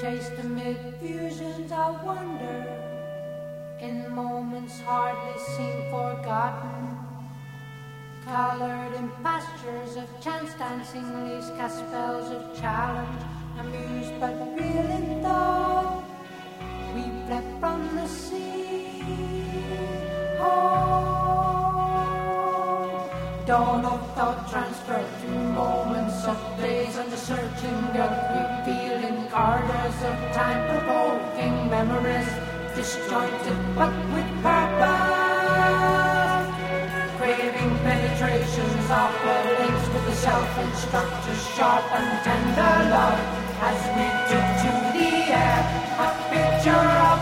chased amid fusions of wonder, in moments hardly seen forgotten, colored in pastures of chance dancing leaves, cast spells of challenge, amused but real in thought. We fled from the sea, home. Dawn of thought transferred to moments of days under searching gut, revealing corridors of time, provoking memories, disjointed but with purpose, craving penetrations of the links to the self-instructors, sharp and tender love, as we took to the air, a picture of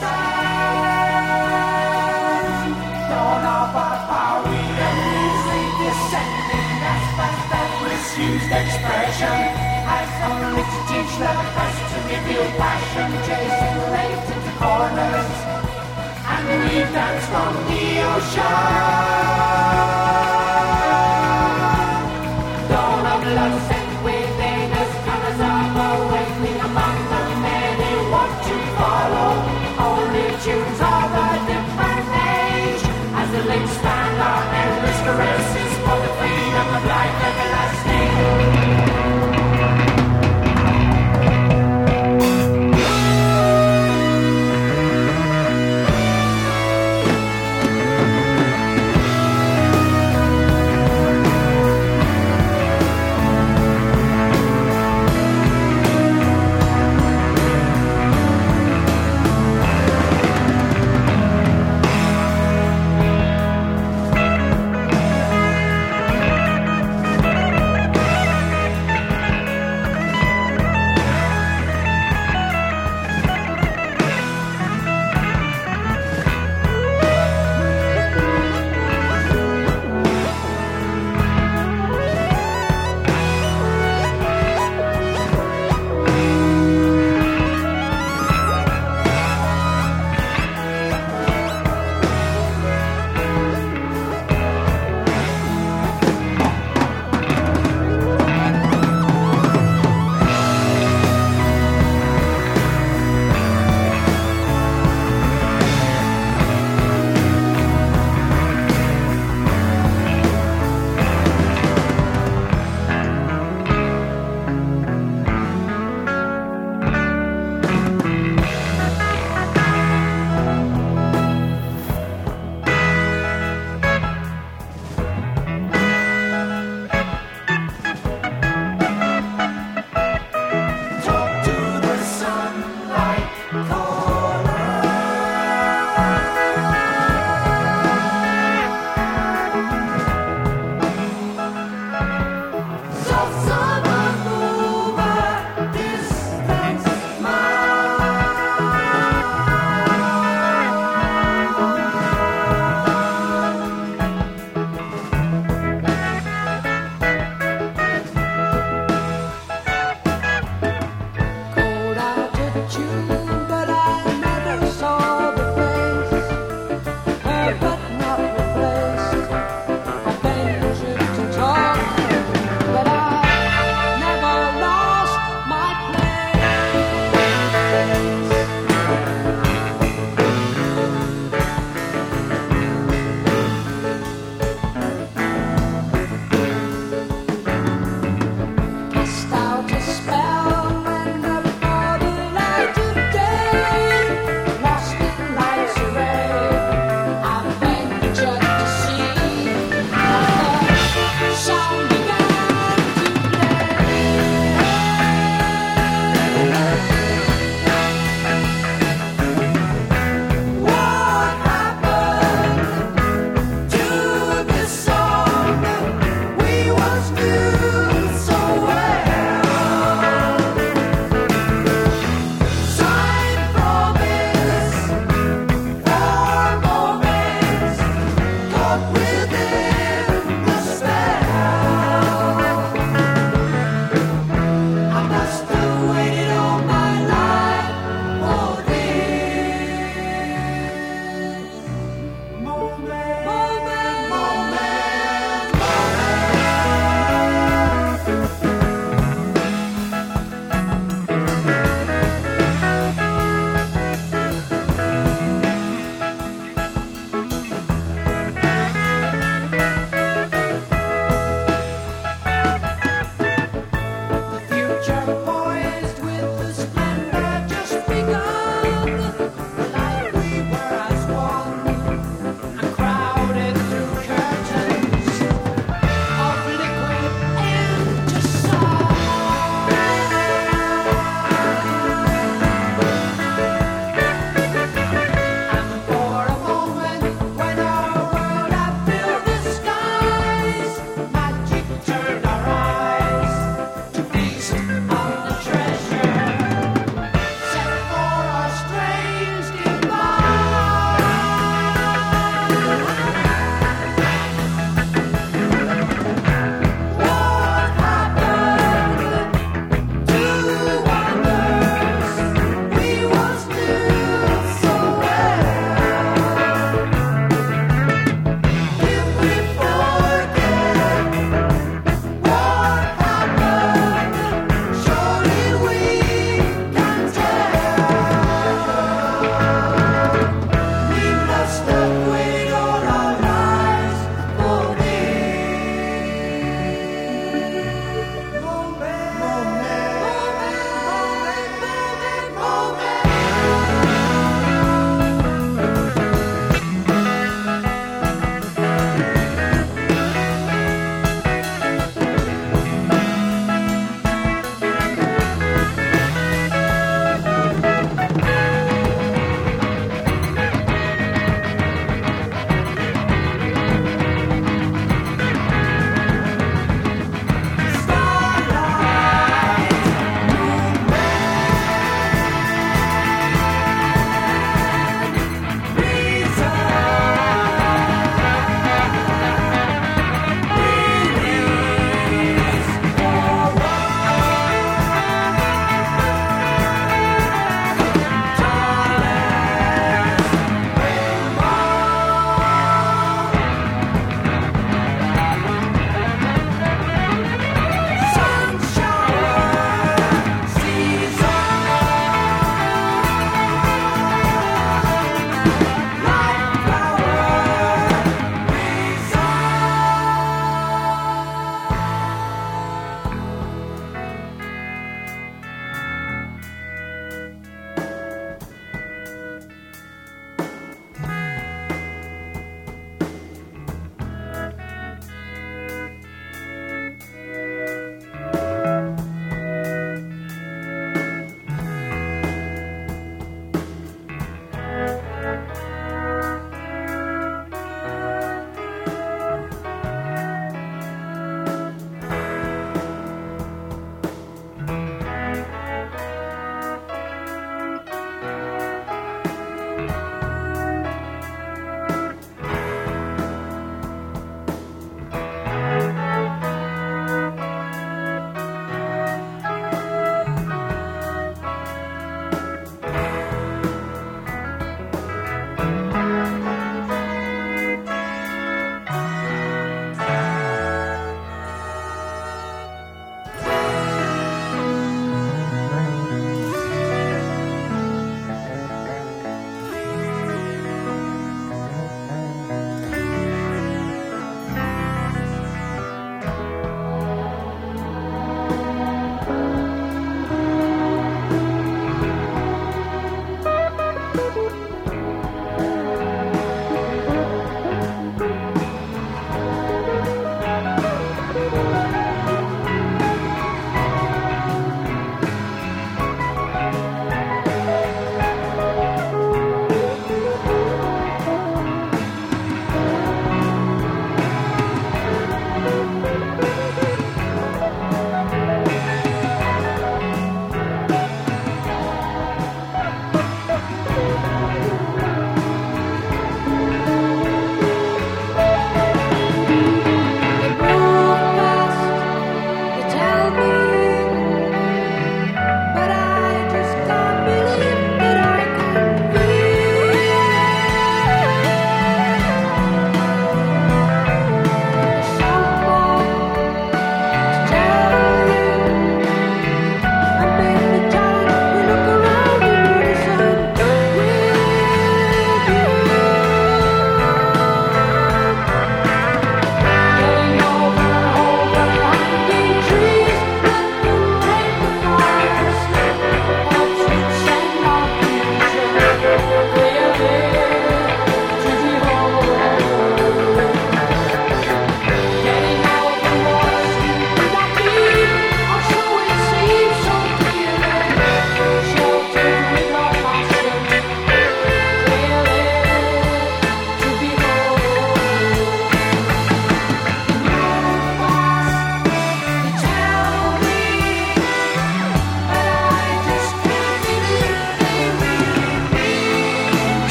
distress. Dawn of our power, we amusingly descending as fast as misused expression, as only to teach the best to reveal passion, chasing latent corners, and we dance from the ocean. Dawn of love sent within us, colors of awakening among the many want to follow, only tunes of a different age, as the links stand our endless caresses for the freedom of life everlasting.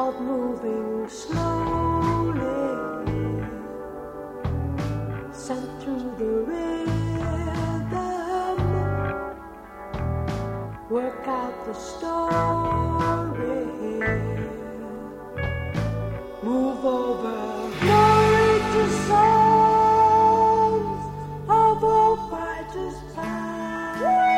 called moving slowly, sent through the rhythm, work out the story, move over glory to songs of old fighters past.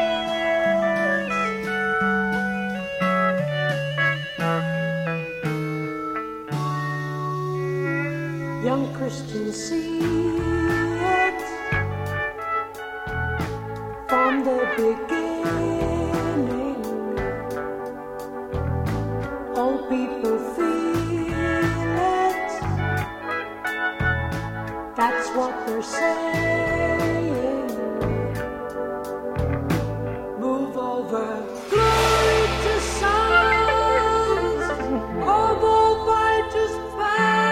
Young Christians see it from the beginning. Old people feel it. That's what they're saying. Move over glory to songs of old fighters past.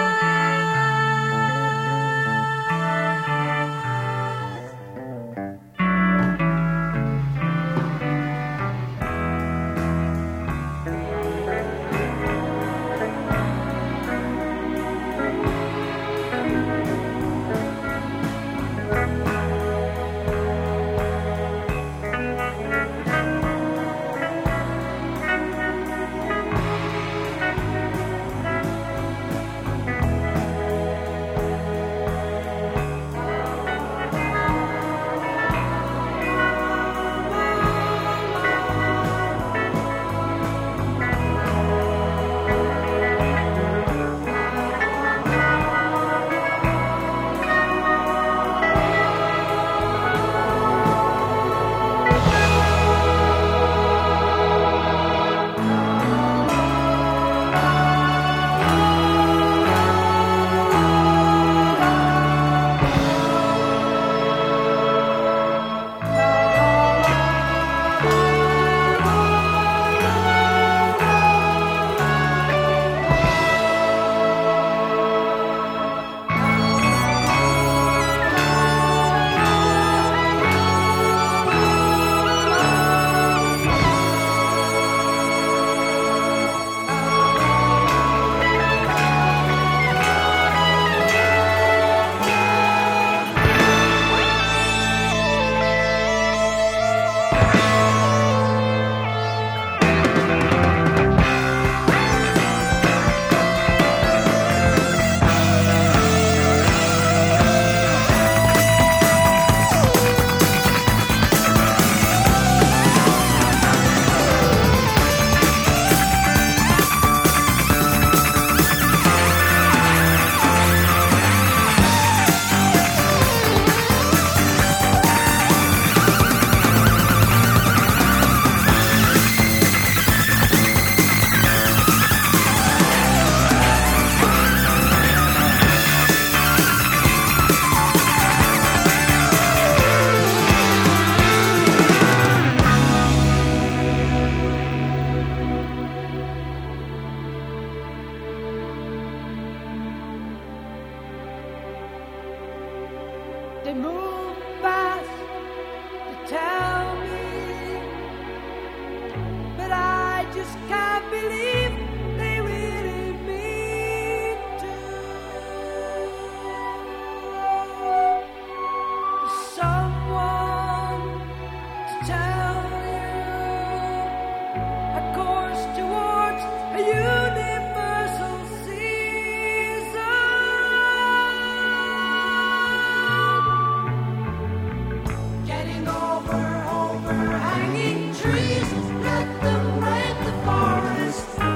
They move fast to tell me, but I just can't believe they really mean to. Someone to tell you a course towards a universal season. Getting over overhanging trees, let them rent the forest.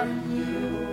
on you.